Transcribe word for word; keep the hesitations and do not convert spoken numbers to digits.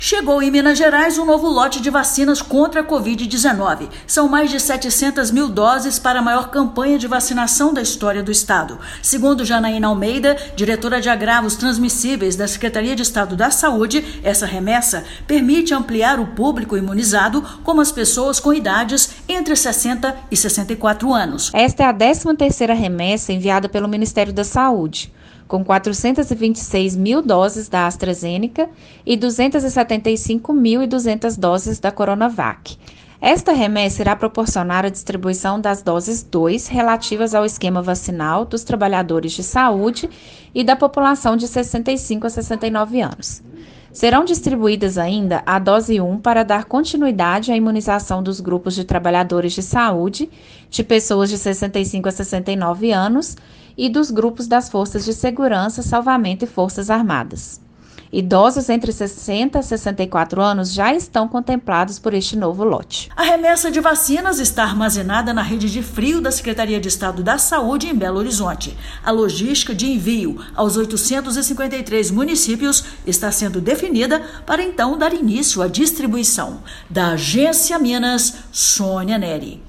Chegou em Minas Gerais um novo lote de vacinas contra a covid dezenove. São mais de setecentas mil doses para a maior campanha de vacinação da história do estado. Segundo Janaína Almeida, diretora de agravos transmissíveis da Secretaria de Estado da Saúde, essa remessa permite ampliar o público imunizado, como as pessoas com idades entre sessenta e sessenta e quatro anos. Esta é a décima terceira remessa enviada pelo Ministério da Saúde, com quatrocentas e vinte e seis mil doses da AstraZeneca e duzentas e setenta e cinco mil e duzentas doses da Coronavac. Esta remessa irá proporcionar a distribuição das doses dois relativas ao esquema vacinal dos trabalhadores de saúde e da população de sessenta e cinco a sessenta e nove anos. Serão distribuídas ainda a dose um para dar continuidade à imunização dos grupos de trabalhadores de saúde, de pessoas de sessenta e cinco a sessenta e nove anos e dos grupos das Forças de Segurança, Salvamento e Forças Armadas. Idosos entre sessenta a sessenta e quatro anos já estão contemplados por este novo lote. A remessa de vacinas está armazenada na rede de frio da Secretaria de Estado da Saúde em Belo Horizonte. A logística de envio aos oitocentos e cinquenta e três municípios está sendo definida para então dar início à distribuição. Da Agência Minas, Sônia Neri.